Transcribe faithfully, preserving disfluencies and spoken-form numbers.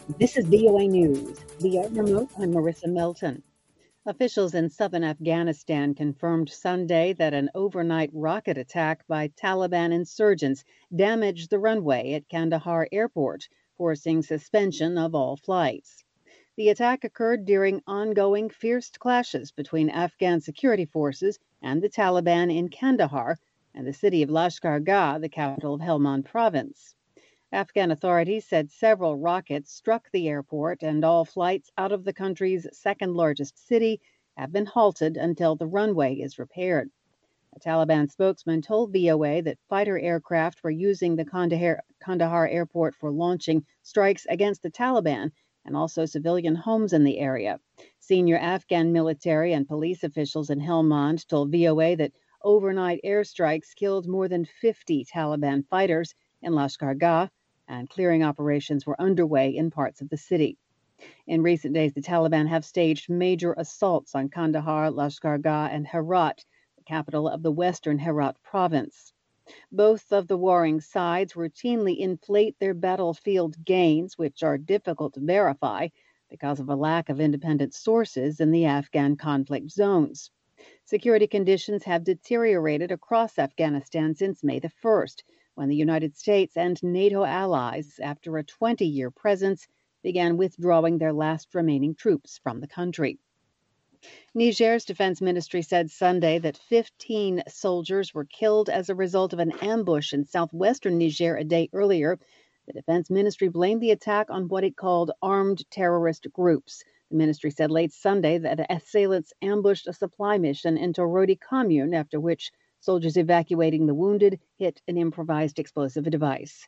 This is V O A News. Via remote, I'm Marissa Melton. Officials in southern Afghanistan confirmed Sunday that an overnight rocket attack by Taliban insurgents damaged the runway at Kandahar Airport, forcing suspension of all flights. The attack occurred during ongoing fierce clashes between Afghan security forces and the Taliban in Kandahar and the city of Lashkar Gah, the capital of Helmand province. Afghan authorities said several rockets struck the airport, and all flights out of the country's second largest city have been halted until the runway is repaired. A Taliban spokesman told V O A that fighter aircraft were using the Kandahar, Kandahar airport for launching strikes against the Taliban and also civilian homes in the area. Senior Afghan military and police officials in Helmand told V O A that overnight airstrikes killed more than fifty Taliban fighters in Lashkar Gah, and clearing operations were underway in parts of the city. In recent days, the Taliban have staged major assaults on Kandahar, Lashkar Gah, and Herat, the capital of the western Herat province. Both of the warring sides routinely inflate their battlefield gains, which are difficult to verify because of a lack of independent sources in the Afghan conflict zones. Security conditions have deteriorated across Afghanistan since May the first, when the United States and NATO allies, after a twenty-year presence, began withdrawing their last remaining troops from the country. Niger's defense ministry said Sunday that fifteen soldiers were killed as a result of an ambush in southwestern Niger a day earlier. The defense ministry blamed the attack on what it called armed terrorist groups. The ministry said late Sunday that assailants ambushed a supply mission in Torodi commune, after which soldiers evacuating the wounded hit an improvised explosive device.